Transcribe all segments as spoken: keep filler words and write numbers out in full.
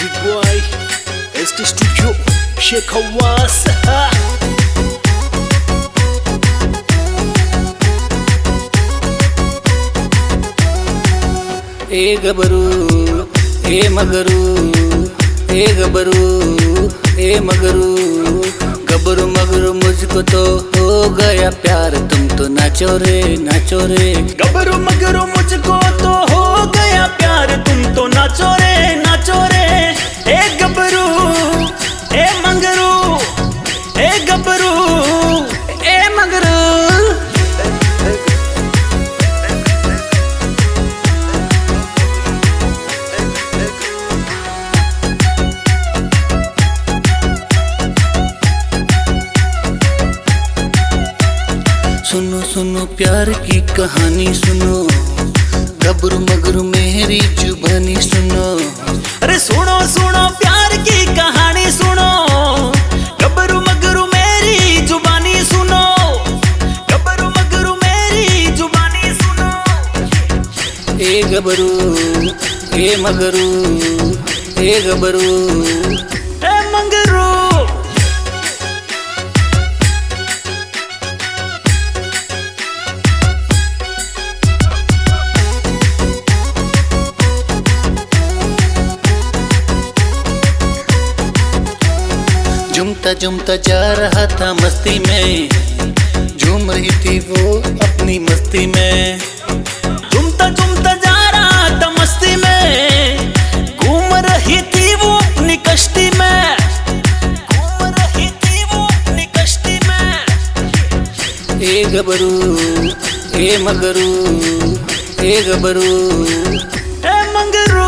Music Boy, este studio Sheikh Hawass. ए गबरू ए मगरू ए गबरू ए मगरू गबरू मगरू मुझको तो हो गया प्यार तुम तो नाचो रे नाचो रे गबरू मगरू मुझको तो हो गया प्यार तुम तो नाचो रे नाचो रे ए गबरू ए मगरू ए गबरू ए मगरू। सुनो सुनो प्यार की कहानी सुनो गबरू मगरू मेरी जुबानी सुनो। अरे सुनो सुनो प्यार की कहानी सुनो गबरू मगरू मेरी जुबानी सुनो गबरू मगरू मेरी जुबानी सुनो। ए गबरू ए मगरू ए गबरू ए मगरू। झूमता झूमता जा रहा था मस्ती में झूम रही थी वो अपनी मस्ती में। झूमता झूमता जा रहा था मस्ती में घूम रही थी वो अपनी कश्ती में घूम रही थी वो अपनी कश्ती में। ए गबरू ए मगरू ए गबरू ए मगरू।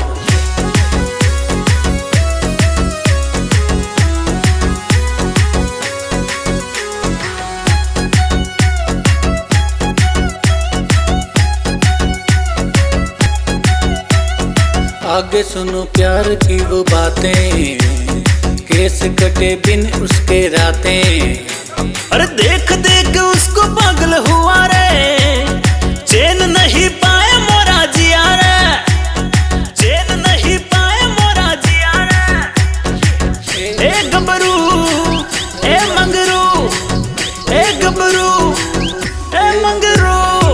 आगे सुनो प्यार की वो बातें कैसे कटे बिन उसके रातें। अरे देख देख उसको पागल हुआ रे चैन नहीं पाए मोरा जिया रे चैन नहीं पाए मोरा जिया रे। ए गबरू ए मगरू ए गबरू ए मगरू।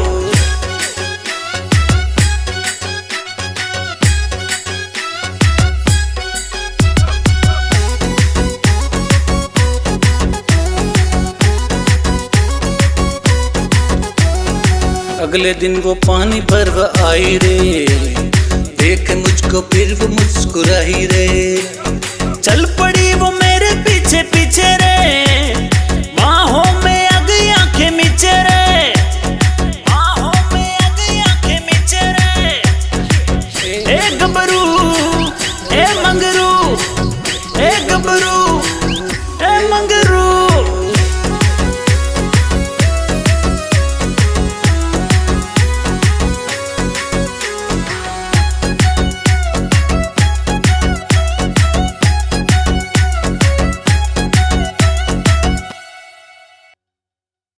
अगले दिन वो पानी भर वो आई रे देख मुझको फिर वो मुस्कुराई रे। चल पड़ी वो मेरे पीछे पीछे रे